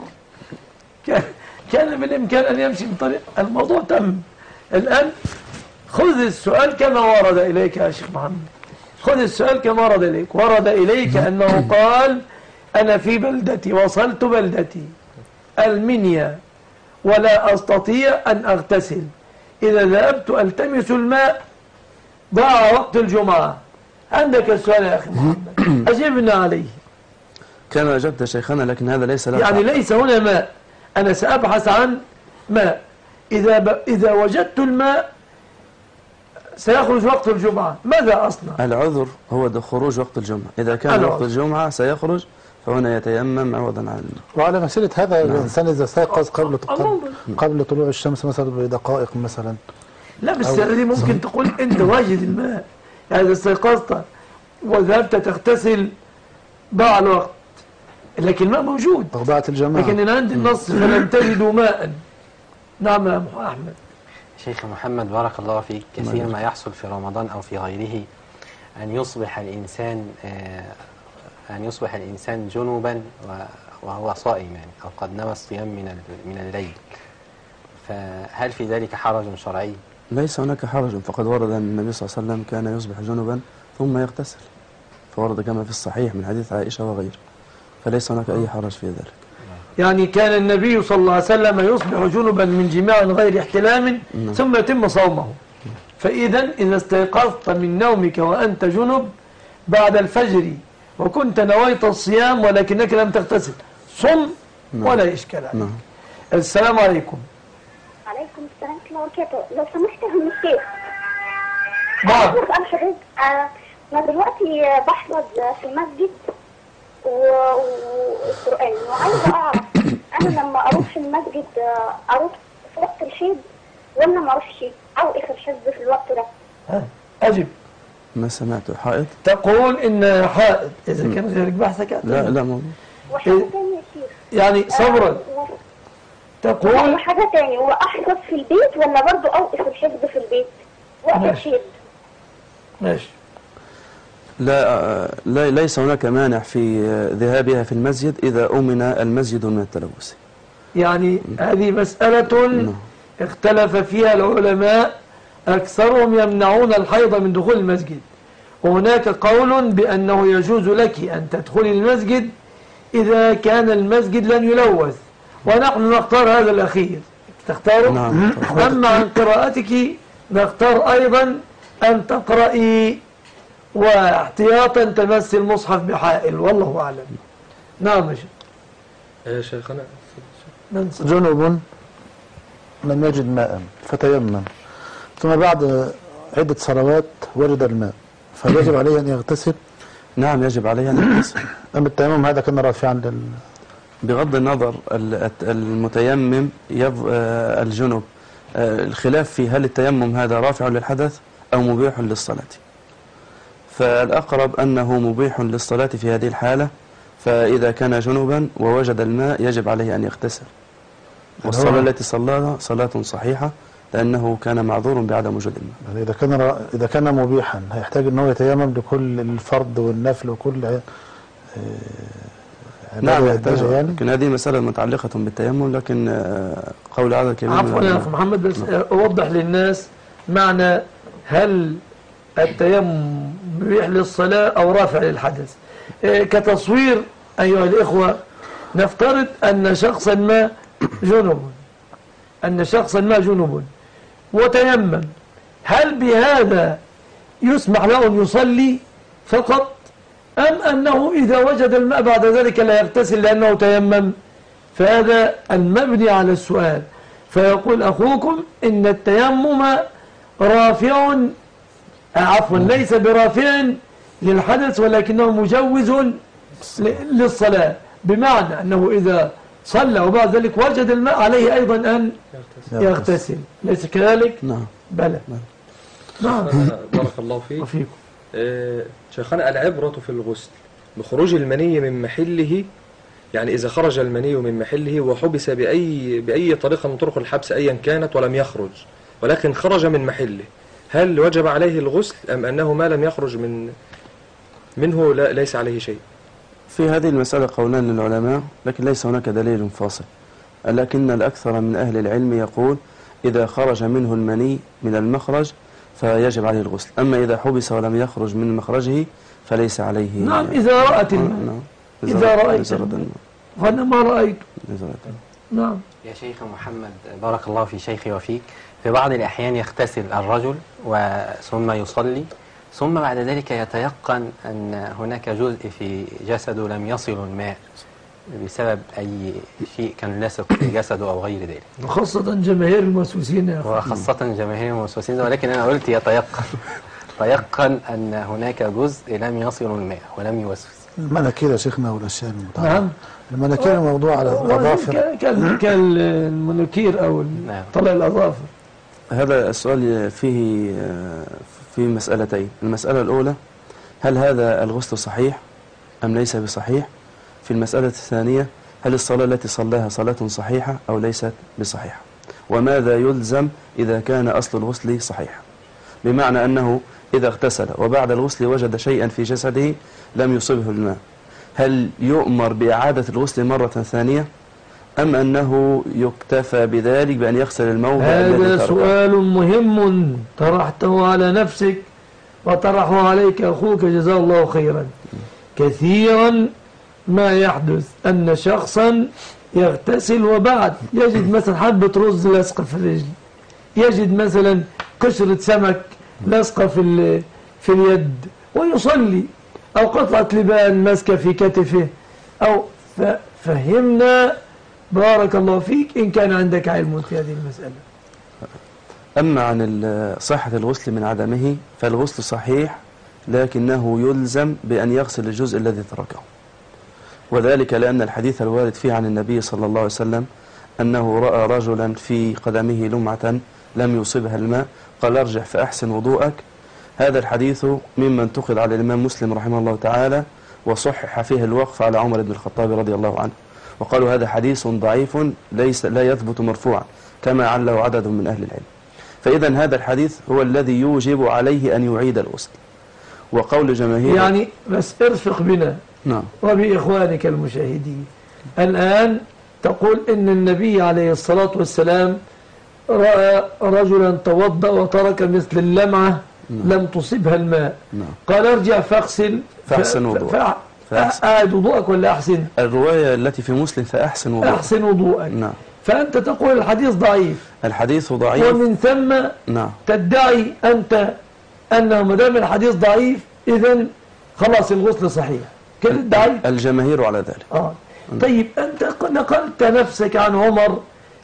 كان بالإمكان أن يمشي بطريق. الموضوع تم الآن. خذ السؤال كما ورد إليك يا شيخ محمد، خذ السؤال كما ورد إليك. ورد إليك أنه قال أنا في بلدتي، وصلت بلدتي المنيا ولا أستطيع أن أغتسل، إذا ذهبت ألتمس الماء ضاع وقت الجمعة. عندك السؤال يا أخي محمد، أجبنا عليه. كما أجبت شيخنا، لكن هذا ليس له يعني ليس هنا ماء، أنا سأبحث عن ماء. إذا وجدت الماء سيخرج وقت الجمعة، ماذا أصنع؟ العذر هو خروج وقت الجمعة. إذا كان وقت الجمعة سيخرج فهنا يتيمم عوضا عن الماء. وعلى مسألة هذا الإنسان إذا استيقظ قبل طلوع الشمس مثلا بدقائق مثلا، لا بس هذه ممكن تقول أنت واجد الماء، يعني إذا استيقظت وذهبت تغتسل ضاع الوقت، لكن الماء موجود، ضاعت الجماعة. لكن أنا عندي النص فلم تجدوا ماء. نعم يا أحمد. شيخ محمد بارك الله فيك، كثير ما يحصل في رمضان أو في غيره أن يصبح الإنسان جنوبا وهو صائم، يعني أو قد نوى الصيام من الليل، فهل في ذلك حرج شرعي؟ ليس هناك حرج، فقد ورد أن النبي صلى الله عليه وسلم كان يصبح جنبا ثم يغتسل، فورد كما في الصحيح من حديث عائشة وغيره، فليس هناك أي حرج في ذلك. يعني كان النبي صلى الله عليه وسلم يصبح جنبا من جماع غير احتلام ثم يتم صومه. فإذا إذا استيقظت من نومك وأنت جنب بعد الفجر وكنت نويت الصيام ولكنك لم تغتسل، صم ولا إشكال عليك. السلام عليكم. عليكم السلام ورحمة الله وبركاته. لو سمحت يا الشيخ، نعم. أنا حضرتك أنا دلوقتي بحفظ في المسجد والقرآن، وعايزة أعرف أنا لما أروح المسجد أروح في وقت الحيض ولا ما أروحش، أو إخر حفظ في الوقت ده؟ أجب. ما سمعت حائط؟ تقول إن حائط إذا كان غيرك بحثك. لا موضوع. وحاجة تانية يا شيخ، يعني صبرا. تقول وحاجة تانية، وأحفظ في البيت ولا برضو أوقف الحفظ في البيت وقت الحيض؟ ماشي. لا ليس هناك مانع في ذهابها في المسجد إذا أمن المسجد من التلوث. يعني هذه مسألة اختلف فيها العلماء، أكثرهم يمنعون الحيض من دخول المسجد، وهناك قول بأنه يجوز لك أن تدخلي المسجد إذا كان المسجد لن يلوث، ونحن نختار هذا الأخير. تختاره؟ نعم. أما عن قراءتك نختار أيضا أن تقرأي واحتياطا تمس المصحف بحائل، والله أعلم. نعم يا شيخنا. جنوب لم يجد ماء فتيمم، ثم بعد عدة صلوات وجد الماء، فيجب عليه أن يغتسل؟ نعم يجب عليه أن يغتسل. أما التيمم هذا كان رافعا بغض النظر المتيمم الجنوب، الخلاف في هل التيمم هذا رافع للحدث أو مبيح للصلاة، فالأقرب أنه مبيح للصلاة في هذه الحالة، فإذا كان جنوبا ووجد الماء يجب عليه أن يغتسل، والصلاة التي صلاها صلاة صحيحة لأنه كان معذور بعدم وجود الماء. إذا كان مبيحا هيحتاج أنه يتيمم لكل الفرض والنفل وكل نعم يحتاج، يعني لكن هذه مسألة متعلقة بالتيمم، لكن قول هذا الكريم. عفوا يا أخي محمد، بس أوضح للناس معنى هل التيمم مبيح للصلاة أو رافع للحدث. كتصوير أيها الإخوة، نفترض أن شخصا ما جنب وتيمم، هل بهذا يسمح له أن يصلي فقط، أم أنه إذا وجد الماء بعد ذلك لا يغتسل لأنه تيمم؟ فهذا المبني على السؤال. فيقول أخوكم إن التيمم رافع، عفوا ليس برافع للحدث ولكنه مجوز للصلاة، بمعنى أنه إذا صلى وبعد ذلك وجد الماء عليه أيضا أن يغتسل، ليس كذلك؟ نعم. بلى. نعم. بارك الله فيك. وفيكم. شيخنا، العبرة في الغسل بخروج المني من محله، يعني إذا خرج المني من محله وحبس بأي طريقة من طرق الحبس أيا كانت ولم يخرج، ولكن خرج من محله، هل وجب عليه الغسل أم أنه ما لم يخرج منه ليس عليه شيء؟ في هذه المسألة قولان للعلماء، لكن ليس هناك دليل فاصل، لكن الأكثر من أهل العلم يقول إذا خرج منه المني من المخرج فيجب عليه الغسل، أما إذا حبس ولم يخرج من مخرجه فليس عليه. نعم، إذا رأت الماء. نعم. إذا رأيت الماء فأنا ما رأيت. نعم. يا شيخ محمد، بارك الله في شيخي وفيك، في بعض الأحيان يغتسل الرجل ثم يصلي، ثم بعد ذلك يتيقن أن هناك جزء في جسده لم يصل الماء بسبب أي شيء كان لاصق في جسده أو غير ذلك، وخاصة جماهير الموسوسين يا أخي. وخاصة جماهير الموسوسين، ولكن أنا قلت يتيقن أن هناك جزء لم يصل الماء ولم يوسوس. المناكير يا شيخنا والأشياء المتعلقة. نعم. المناكير موضوع على الأظافر كالمناكير أو طلع الأظافر. هذا السؤال فيه في مسألتين. المسألة الأولى، هل هذا الغسل صحيح أم ليس بصحيح؟ في المسألة الثانية، هل الصلاة التي صلاها صلاة صحيحة أو ليست بصحيحة؟ وماذا يلزم إذا كان أصل الغسل صحيح؟ بمعنى أنه إذا اغتسل وبعد الغسل وجد شيئا في جسده لم يصبه الماء، هل يؤمر بإعادة الغسل مرة ثانية أم أنه يكتفى بذلك بأن يغسل الموضع الذي تركه؟ هذا سؤال مهم طرحته على نفسك وطرحه عليك أخوك جزاه الله خيرا. كثيرا ما يحدث أن شخصا يغتسل وبعد يجد مثلا حبة رز لصقة في الرجل، يجد مثلا قشرة سمك لصقة في اليد ويصلي، أو قطعة لبان ماسكة في كتفه، أو فهمنا بارك الله فيك إن كان عندك علم في هذه المسألة. أما عن صحة الغسل من عدمه فالغسل صحيح، لكنه يلزم بأن يغسل الجزء الذي تركه، وذلك لأن الحديث الوارد فيه عن النبي صلى الله عليه وسلم أنه رأى رجلا في قدمه لمعة لم يصبها الماء قال ارجع فأحسن وضوءك. هذا الحديث مما انتقد على الإمام مسلم رحمه الله تعالى، وصحح فيه الوقف على عمر بن الخطاب رضي الله عنه، وقالوا هذا حديث ضعيف لا يثبت مرفوعا كما عله عدد من أهل العلم. فإذا هذا الحديث هو الذي يوجب عليه أن يعيد الغسل. وقول جماهير يعني بس ارفق بنا نعم وبإخوانك المشاهدين، الآن تقول إن النبي عليه الصلاة والسلام رأى رجلا توضأ وترك مثل اللمعة لم تصبها الماء، قال ارجع فاغسل فأحسن وضوءك. أعد وضوءك ولا أحسن؟ الرواية التي في مسلم فأحسن وضوءك. أحسن وضوءك. نعم. فأنت تقول الحديث ضعيف. الحديث ضعيف، ومن ثم نعم تدعي أنت أنه ما دام الحديث ضعيف إذن خلاص الغسل صحيح، كده ادعي الجماهير على ذلك. طيب أنت نقلت نفسك عن عمر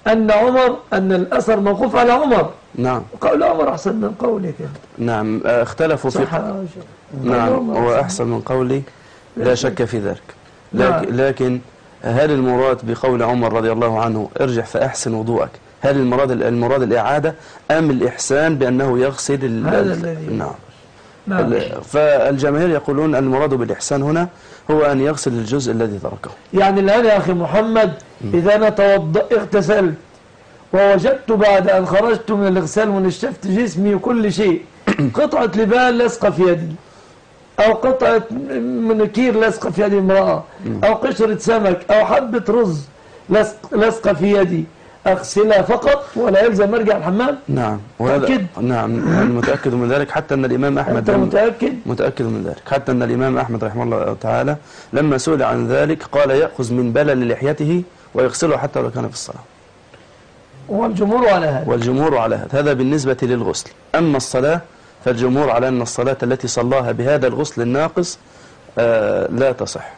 أن الأثر موقوف على عمر. نعم. قول عمر أحسن من قولك. نعم اختلفوا في نعم هو أحسن من قولي لا شك في ذلك. لكن هل المراد بقول عمر رضي الله عنه ارجع فأحسن وضوءك، هل المراد الإعادة أم الإحسان بأنه يغسل هذا الذي نعم. فالجماهير يقولون المراد بالإحسان هنا هو أن يغسل الجزء الذي تركه. يعني الآن يا أخي محمد إذا أنا اغتسلت ووجدت بعد أن خرجت من الاغسال ونشفت جسمي وكل شيء قطعة لبان لصقة في يدي، أو قطعة منكير لصقة في يد امرأة، أو قشرة سمك، أو حبة رز لصقة في يدي، أغسلها فقط ولا يلزم أرجع الحمام؟ نعم متأكد؟ نعم متأكد من ذلك، حتى أن الإمام أحمد أنت متأكد؟ متأكد من ذلك، حتى أن الإمام أحمد رحمه الله تعالى لما سئل عن ذلك قال يأخذ من بلل لحيته ويغسله حتى لو كان في الصلاة. والجمهور على هذا. والجمهور على هذا. هذا بالنسبة للغسل. أما الصلاة فالجمهور على أن الصلاة التي صلاها بهذا الغسل الناقص لا تصح.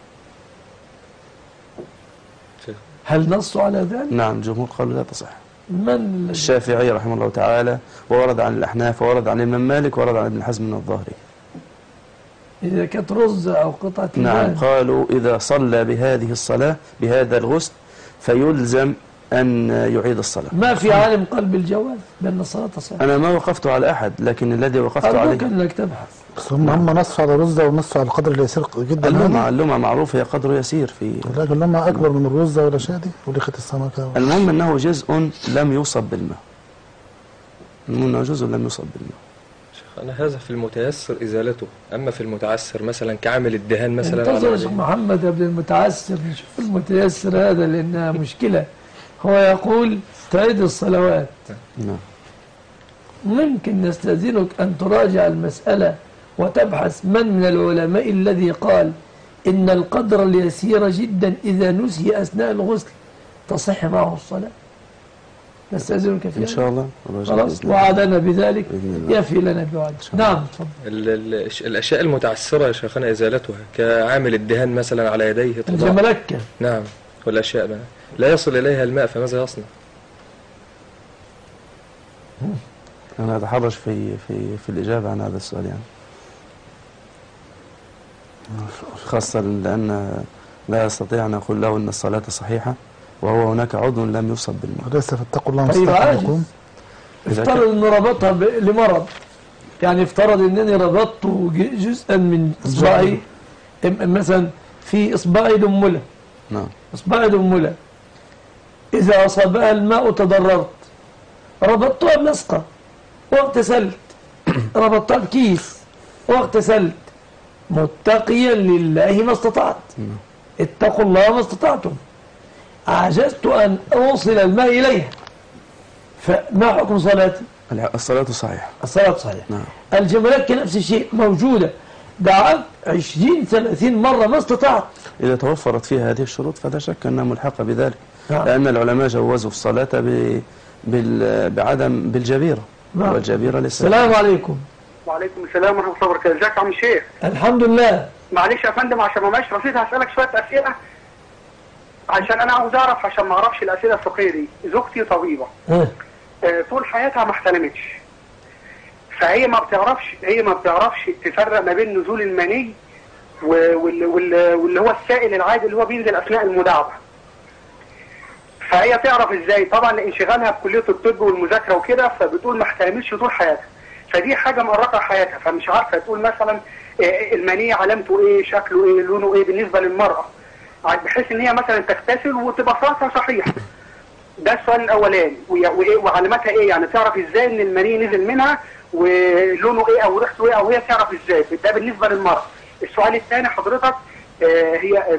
هل نصوا على ذلك؟ نعم الجمهور قالوا لا تصح. من الشافعي رحمه الله تعالى، وورد عن الأحناف، وورد عن الإمام مالك، وورد عن ابن حزم الظاهري. إذا كانت رز أو قطعة نعم قالوا إذا صلى بهذه الصلاة بهذا الغسل فيلزم أن يعيد الصلاة. ما في عالم قال بالجواز بأن الصلاة تصح. أنا ما وقفت على أحد، لكن الذي وقفت عليه ممكن لك تبحث. بس هم نصوا على الرزة ونصوا على القدر اليسير جدا. اللمعة معروف هي قدر يسير في، لكن اللمعة أكبر من الرزة ولا شادي وليخة السمكة. المهم أنه جزء لم يصب بالماء. المهم أنه جزء لم يصب بالماء. أنا هذا في المتيسر إزالته، أما في المتعسر مثلا كعامل الدهان مثلا. انتظر يا شيخ محمد قبل المتعسر نشوف المتيسر هذا لأنها مشكلة. هو يقول تعيد الصلوات. نعم. ممكن نستأذنك أن تراجع المسألة وتبحث من العلماء الذي قال إن القدر اليسير جدا إذا نسي أثناء الغسل تصح معه الصلاة. نستأذنك فيها إن شاء الله. خلاص وعدنا بذلك يفي لنا بوعد. نعم تفضل. الأشياء المتعسرة يا شيخنا إزالتها كعامل الدهان مثلا على يديه الجملكة. نعم والأشياء لا يصل إليها الماء فماذا يصنع؟ أنا أتحرج في الإجابة عن هذا السؤال يعني، خاصة لأن لا يستطيع أن أقول له أن الصلاة صحيحة وهو هناك عضو لم يصب بالماء. ليس فاتقوا الله طيب مستحقكم. افترض أنه ربطها لمرض، يعني افترض أنني ربطت جزءا من إصبعي مثلا في إصبعي دملة. نعم. إصبعي دملة إذا أصابها الماء تضررت، ربطتها بلصقة واغتسلت، ربطتها بكيس واغتسلت متقيا لله ما استطعت. اتقوا الله ما استطعتم. عجزت أن أوصل الماء إليها، فما حكم صلاتي؟ الصلاة صحيحة. الصلاة صحيحة. نعم. الجملات نفس الشيء موجودة، دعت 20-30 مرة ما استطعت. إذا توفرت فيها هذه الشروط فلا شك أنها ملحقة بذلك. نعم. لأن العلماء جوزوا الصلاة بعدم بالجبيرة. نعم. والجبيرة لسه. السلام عليكم. وعليكم السلام ورحمة الله وبركاته. ازيك يا عم الشيخ؟ الحمد لله. معلش يا فندم عشان ما ماشي رصيد هسألك شوية أسئلة عشان أنا عاوز أعرف، عشان ما أعرفش الأسئلة الفقهية دي. زوجتي طبيبة طول حياتها ما احتلمتش، فهي ما بتعرفش تفرق ما بين نزول المني واللي هو السائل العادي اللي هو بينزل أثناء المداعبة. فهي تعرف ازاي؟ طبعا لانشغالها بكلية الطب والمذاكرة وكده، فبتقول ما احتلمتش طول حياتها، فدي حاجة مؤرقة حياتها، فمش عارفة تقول مثلا المني علامته ايه، شكله ايه، لونه ايه بالنسبة للمرأة، بحيث ان هي مثلا تغتسل وتبقى صلاتها صحيحة. ده السؤال الاولاني. وعلاماتها ايه؟ يعني تعرف ازاي ان المني نزل منها ولونه ايه او ريحته ايه، او هي تعرف ازاي؟ ده بالنسبة للمرأة. السؤال الثاني حضرتك هي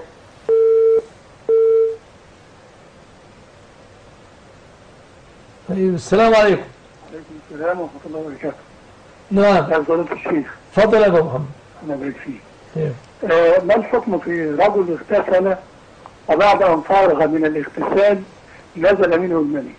طيب السلام عليكم. عليكم السلام ورحمة الله وبركاته. نعم. يا فضيلة الشيخ. تفضل يا ابو محمد. أنا بارك فيك. طيب. ما الحكم في رجل اغتسل وبعد أن فارغ من الاغتسال نزل منه المني؟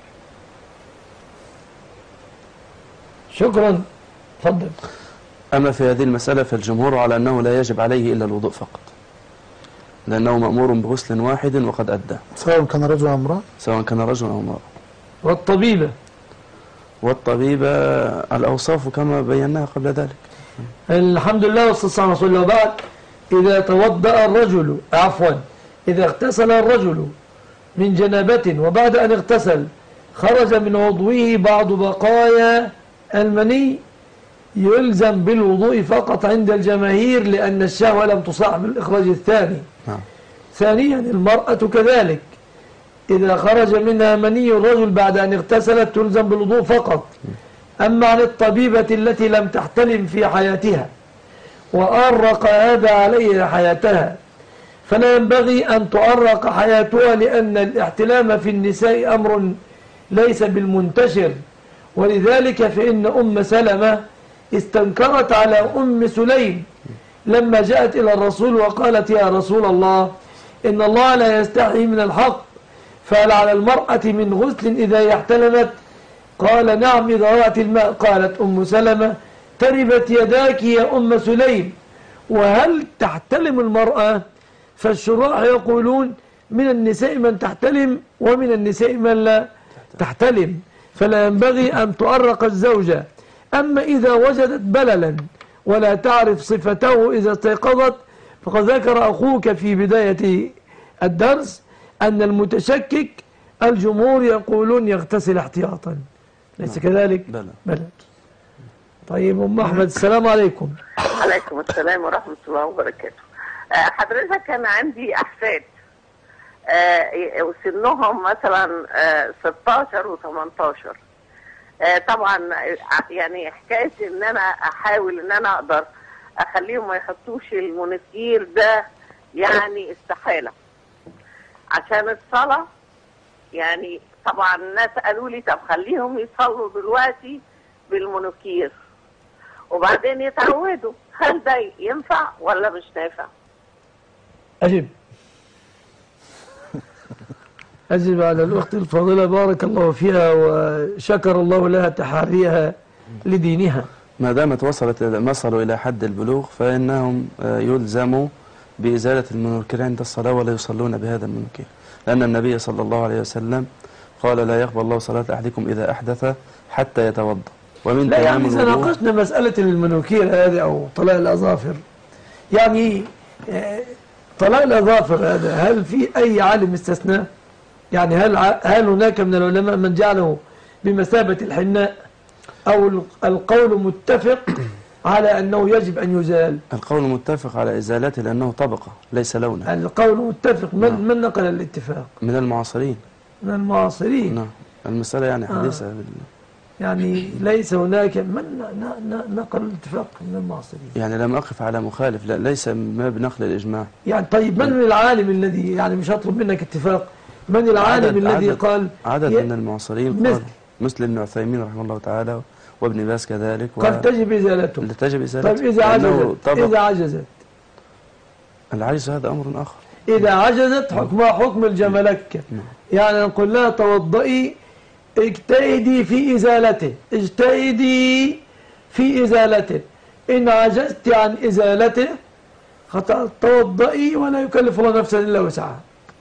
شكرا. تفضل. أما في هذه المسألة فالجمهور على أنه لا يجب عليه إلا الوضوء فقط، لأنه مأمور بغسل واحد وقد أدى، سواء كان رجل أو امرأة. سواء كان رجل أو امرأة. والطبيبة الأوصاف كما بيناها قبل ذلك. الحمد لله والصلاة على رسول الله. وبعد إذا توضأ الرجل إذا اغتسل الرجل من جنابة وبعد أن اغتسل خرج من عضوه بعض بقايا المني يلزم بالوضوء فقط عند الجماهير، لأن الشهوة لم تصاحب الإخراج الثاني. ثانيا المرأة كذلك إذا خرج منها مني الرجل بعد أن اغتسلت تلزم بالوضوء فقط. أما عن الطبيبة التي لم تحتلم في حياتها وأرق هذا عليها حياتها فلا ينبغي أن تؤرق حياتها، لأن الاحتلام في النساء أمر ليس بالمنتشر. ولذلك فإن أم سلمة استنكرت على أم سليم لما جاءت إلى الرسول وقالت يا رسول الله إن الله لا يستحي من الحق، فهل على المرأة من غسل إذا احتلمت؟ قال نعم إذا رأت الماء. قالت أم سلمة تربت يداك يا أم سليم. وهل تحتلم المرأة؟ فالشراح يقولون من النساء من تحتلم ومن النساء من لا تحتلم، فلا ينبغي أن تؤرق الزوجة. أما إذا وجدت بللا ولا تعرف صفته إذا استيقظت، فقد ذكر أخوك في بداية الدرس أن المتشكك الجمهور يقولون يغتسل احتياطا، ليس كذلك؟ بلى. طيب أم أحمد، السلام عليكم. عليكم السلام ورحمة الله وبركاته. حضرتك كان عندي أحفاد وسنهم مثلا 16 و18. طبعا يعني حكاية ان انا احاول ان انا اقدر اخليهم ما يحطوش المونيكير ده يعني استحالة عشان الصلاة. يعني طبعا الناس قالوا لي طب خليهم يصلوا دلوقتي بالمونيكير وبعدين يتعودوا، هل ده ينفع ولا مش نافع؟ أجب على الأخت الفاضلة بارك الله فيها وشكر الله لها تحريها لدينها. ما دامت وصلوا إلى حد البلوغ فإنهم يلزموا بإزالة المنكر عند الصلاة ولا يصلون بهذا المنكر، لأن النبي صلى الله عليه وسلم قال لا يقبل الله صلاة أحدكم إذا أحدث حتى يتوضأ. ومن لا يعني إذا ناقشنا مسألة المنكير هذه أو طلاق الأظافر، يعني طلاق الأظافر هذا هل في أي عالم استثناء؟ يعني هل هناك من العلماء من جعله بمثابة الحناء أو القول متفق على أنه يجب أن يزال؟ القول متفق على إزالته لأنه طبقة ليس لونا. القول متفق. من نقل الاتفاق؟ من المعاصرين. من المعاصرين. نعم. المسألة يعني حديثة. يعني ليس هناك من نقل الاتفاق من المعاصرين. يعني لم أقف على مخالف، لا ليس ما بنقل الإجماع. يعني طيب من العالم الذي يعني مش هطلب منك اتفاق، من العالم الذي قال؟ عدد من المعاصرين قال مثل ابن عثيمين رحمه الله تعالى وابن باز كذلك قال تجب إزالته. تجب إزالته. طيب إذا عجزت العجز هذا أمر آخر. إذا عجزت حكمها حكم الجملكة. يعني نقول لها توضئي، اجتهدي في إزالته، اجتهدي في إزالته، إن عجزت عن إزالته توضئي ولا يكلف الله نفسا إلا وسعها.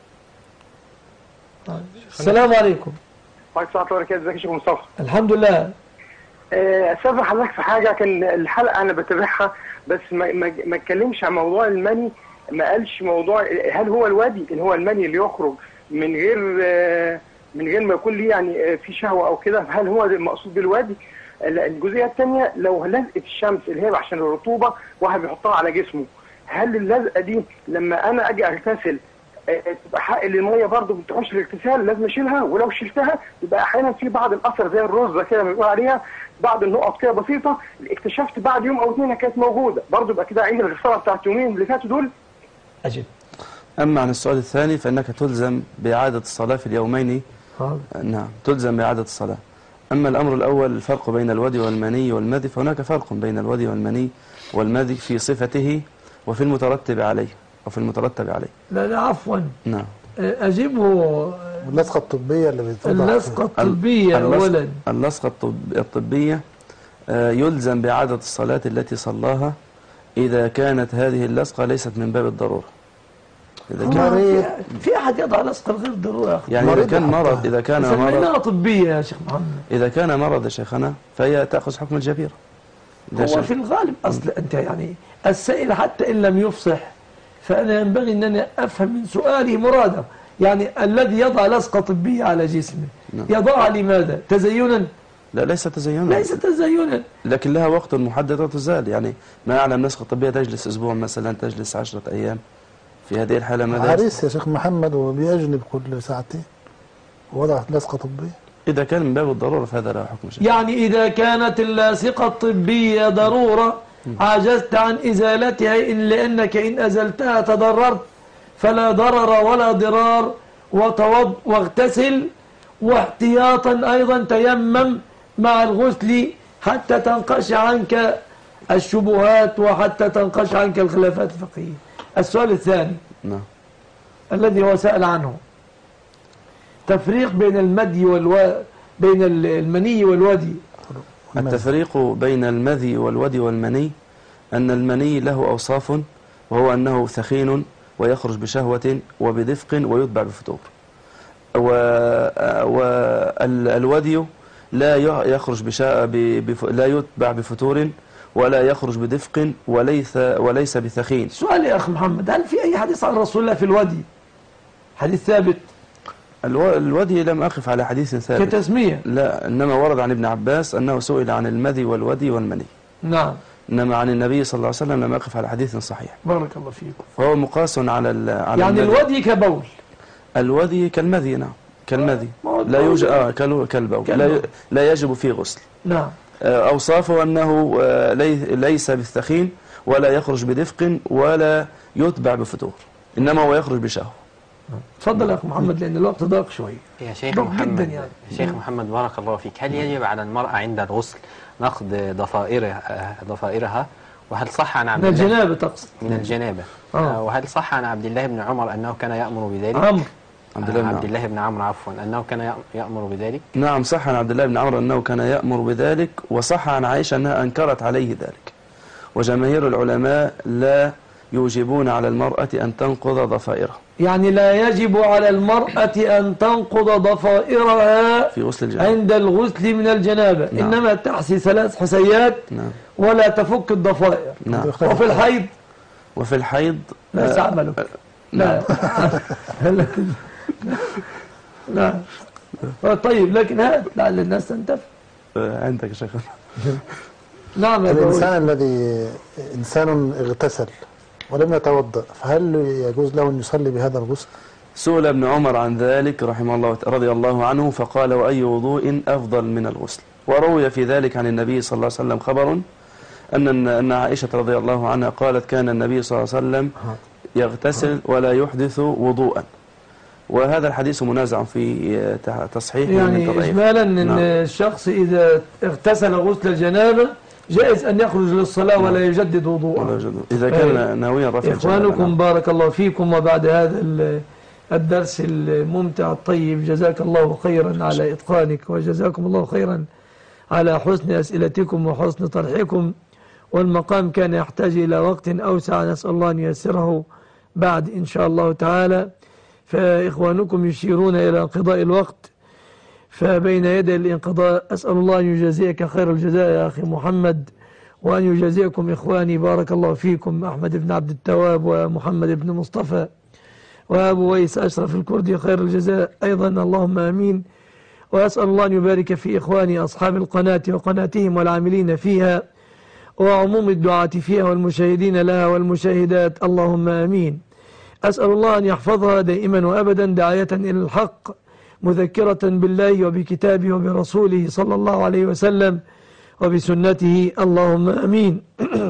السلام عليكم. وعليكم السلام ورحمة الله وبركاته. ازيك يا شيخ مصطفى؟ الحمد لله. استاذن حضرتك في حاجة، كان الحلقة أنا بتابعها بس ما اتكلمش عن موضوع المني، ما قالش موضوع هل هو الوادي اللي هو المني اللي يخرج من غير ما يكون ليه يعني في شهوة أو كده، هل هو المقصود بالوادي؟ الجزئية الثانية لو لزقة الشمس اللي هي عشان الرطوبة واحد بيحطها على جسمه، هل اللزقة دي لما أنا أجي أغتسل تبقى حق المية برضه ما بتخش الاغتسال لازم اشيلها؟ ولو شلتها يبقى احيانا في بعض الاثر زي الرزه كده بنقول عليها بعض النقط كده بسيطه اكتشفت بعد يوم او اثنين كانت موجوده، برضه يبقى كده عيد الغساله بتاعت يومين اللي فاتوا دول؟ أجل. اما عن السؤال الثاني فانك تلزم باعاده الصلاه في اليومين. نعم تلزم باعاده الصلاه. اما الامر الاول الفرق بين الودي والمني والمذي، فهناك فرق بين الودي والمني والمذي في صفته وفي المترتب عليه وفي المترتب عليه. لا عفوا. نعم. أجيبه. اللصقة الطبية اللي بتوضع. اللصقة الطبية أولا. اللصقة الطبية يلزم بإعادة الصلاة التي صلاها إذا كانت هذه اللصقة ليست من باب الضرورة. إذا كان في أحد يضع لصقة غير ضرورة. يعني إذا كان مرض، إذا كان مرض طبية يا شيخ محمد. إذا كان مرض يا شيخنا فهي تأخذ حكم الجبيرة. هو في الغالب أصل أنت يعني السائل حتى إن لم يفصح فأنا ينبغي أن أنا أفهم من سؤالي مراده. يعني الذي يضع لصقة طبية على جسمه يضعها لماذا؟ تزينا؟ لا ليس تزينا. ليس تزينا، لكن لها وقت محدد وتزال. يعني ما أعلم لصقة طبية تجلس أسبوع مثلا، تجلس 10 أيام. في هذه الحالة ماذا؟ عريس يا شيخ محمد وبيجنب كل ساعتين وضع لصقة طبية. إذا كان من باب الضرورة فهذا له حكم شرعي. يعني إذا كانت اللاصقة الطبية ضرورة عجزت عن إزالتها لأنك إن أزلتها تضررت، فلا ضرر ولا ضرار، واغتسل واحتياطا أيضا تيمم مع الغسل حتى تنقشع عنك الشبهات وحتى تنقشع عنك الخلافات الفقهية. السؤال الثاني الذي هو سأل عنه، تفريق بين بين المني والودي. التفريق بين المذي والودي والمني أن المني له أوصاف، وهو أنه ثخين ويخرج بشهوة وبدفق ويتبع بفتور، والودي لا يخرج لا يتبع بفتور ولا يخرج بدفق وليس بثخين. سؤال يا أخ محمد، هل في أي حديث عن رسول الله في الودي حديث ثابت؟ الودي لم أقف على حديث ثابت كتسمية، لا، إنما ورد عن ابن عباس أنه سئل عن المذي والودي والمني. نعم. إنما عن النبي صلى الله عليه وسلم لم أقف على حديث صحيح. بارك الله فيكم. فهو مقاس على يعني الودي كبول، الودي كالمذي. نعم كالمذي، لا يوجد كالبول لا يجب فيه غسل. نعم. أوصافه أنه ليس بالثخين ولا يخرج بدفق ولا يتبع بفتور، إنما هو يخرج بشهوة. تفضل يا أخ محمد لأن الوقت ضاق شوي. يا شيخ محمد يعني. شيخ محمد بارك الله فيك، هل يجب على المرأة عند الغسل نقض ضفائرها؟ وهل صح عن عبد الله من الجنابة تقصد؟ من الجنابة. وهل صح عن عبد الله بن عمر أنه كان يأمر بذلك؟ عبد الله بن عمرو عفوا أنه كان يأمر بذلك؟ نعم صح عن عبد الله بن عمرو أنه كان يأمر بذلك، وصح عن عائشة أنها أنكرت عليه ذلك. وجماهير العلماء لا يوجبون على المرأة أن تنقض ضفائرها. يعني لا يجب على المرأة أن تنقض ضفائرها في غسل الجنابة عند الغسل من الجنابة. نعم. إنما تحسي 3 حسيات. نعم. ولا تفك الضفائر. نعم. وفي الحيض لا تعملك. لا لا. طيب لكن هذا لعل الناس تنتفع. عندك يا شيخ. نعم. الإنسان الذي إنسان اغتسل ولم يتوضأ، فهل يجوز له أن يصلي بهذا الغسل؟ سئل ابن عمر عن ذلك رحمه الله رضي الله عنه فقال: وأي وضوء أفضل من الغسل؟ وروي في ذلك عن النبي صلى الله عليه وسلم خبر أن عائشة رضي الله عنها قالت: كان النبي صلى الله عليه وسلم يغتسل ولا يحدث وضوءا. وهذا الحديث منازع في تصحيح يعني إجمالا أن الشخص إذا اغتسل غسل الجنابة جائز أن يخرج للصلاة ولا يجدد وضوءا إذا كان ناويا رفع إخوانكم بارك الله فيكم. وبعد هذا الدرس الممتع الطيب جزاك الله خيرا على إتقانك، وجزاكم الله خيرا على حسن أسئلتكم وحسن طرحكم. والمقام كان يحتاج إلى وقت أوسع، نسأل الله أن ييسره بعد إن شاء الله تعالى. فإخوانكم يشيرون إلى انقضاء الوقت، فبين يدي الانقضاء أسأل الله أن يجازيك خير الجزاء يا أخي محمد، وأن يجازيكم إخواني بارك الله فيكم أحمد بن عبد التواب ومحمد بن مصطفى وأبو ويس أشرف الكردي خير الجزاء أيضا، اللهم آمين. وأسأل الله أن يبارك في إخواني أصحاب القناة وقناتهم والعاملين فيها وعموم الدعاة فيها والمشاهدين لها والمشاهدات، اللهم آمين. أسأل الله أن يحفظها دائما وأبدا داعية إلى الحق، مذكرة بالله وبكتابه وبرسوله صلى الله عليه وسلم وبسنته، اللهم أمين.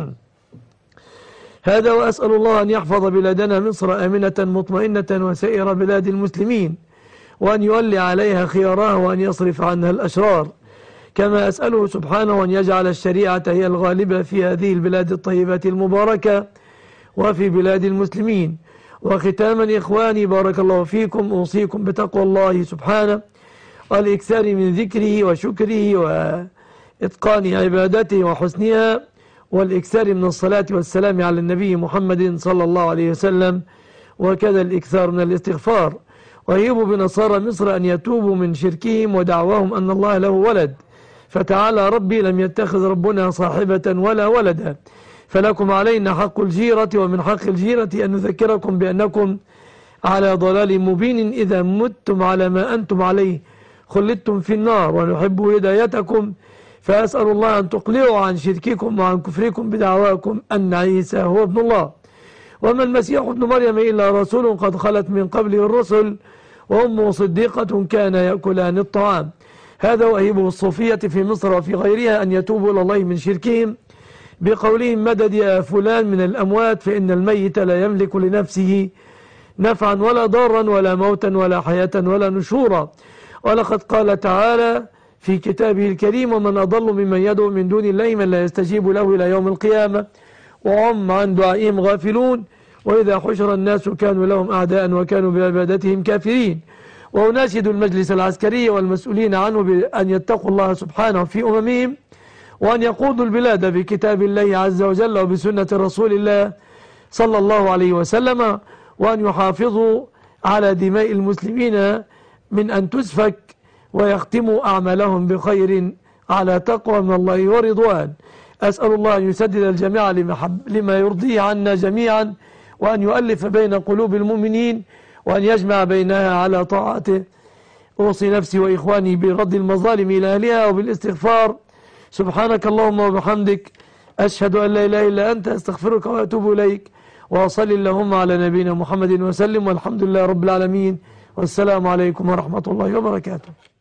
هذا وأسأل الله أن يحفظ بلادنا مصر آمنة مطمئنة وسائر بلاد المسلمين، وأن يولي عليها خيارها وأن يصرف عنها الأشرار. كما أسأله سبحانه أن يجعل الشريعة هي الغالبة في هذه البلاد الطيبة المباركة وفي بلاد المسلمين. وختاما إخواني بارك الله فيكم أوصيكم بتقوى الله سبحانه والإكثار من ذكره وشكره وإتقان عبادته وحسنها، والإكثار من الصلاة والسلام على النبي محمد صلى الله عليه وسلم، وكذا الإكثار من الاستغفار. ويهب بنصارى مصر أن يتوبوا من شركهم ودعواهم أن الله له ولد، فتعالى ربي لم يتخذ ربنا صاحبة ولا ولدا. فلكم علينا حق الجيرة، ومن حق الجيرة أن نذكركم بأنكم على ضلال مبين إذا متم على ما أنتم عليه خلدتم في النار، ونحب هدايتكم. فأسأل الله أن تقلعوا عن شرككم وعن كفركم بدعواكم أن عيسى هو ابن الله وما المسيح ابن مريم إلا رسول قد خلت من قبله الرسل وأمه صديقة كان يأكلان الطعام. هذا وهيبه الصوفية في مصر وفي غيرها أن يتوبوا إلى الله من شركهم بقولهم مدد يا فلان من الأموات، فإن الميت لا يملك لنفسه نفعا ولا ضارا ولا موتا ولا حياة ولا نشورا. ولقد قال تعالى في كتابه الكريم: ومن أضل ممن يدعو من دون الله من لا يستجيب له إلى يوم القيامة وهم عن دعائهم غافلون وإذا حشر الناس كانوا لهم أعداء وكانوا بعبادتهم كافرين. وأناشد المجلس العسكري والمسؤولين عنه بأن يتقوا الله سبحانه في أممهم وأن يقودوا البلاد بكتاب الله عز وجل وبسنة رسول الله صلى الله عليه وسلم، وأن يحافظوا على دماء المسلمين من أن تسفك، ويختموا أعمالهم بخير على تقوى من الله ورضوان. أسأل الله أن يسدد الجميع لما يرضيه عنا جميعا، وأن يؤلف بين قلوب المؤمنين، وأن يجمع بينها على طاعته. أوصي نفسي وإخواني برد المظالم إلى أهلها وبالاستغفار. سبحانك اللهم وبحمدك، أشهد أن لا إله إلا أنت، أستغفرك وأتوب إليك، وصل اللهم على نبينا محمد وسلم، والحمد لله رب العالمين، والسلام عليكم ورحمة الله وبركاته.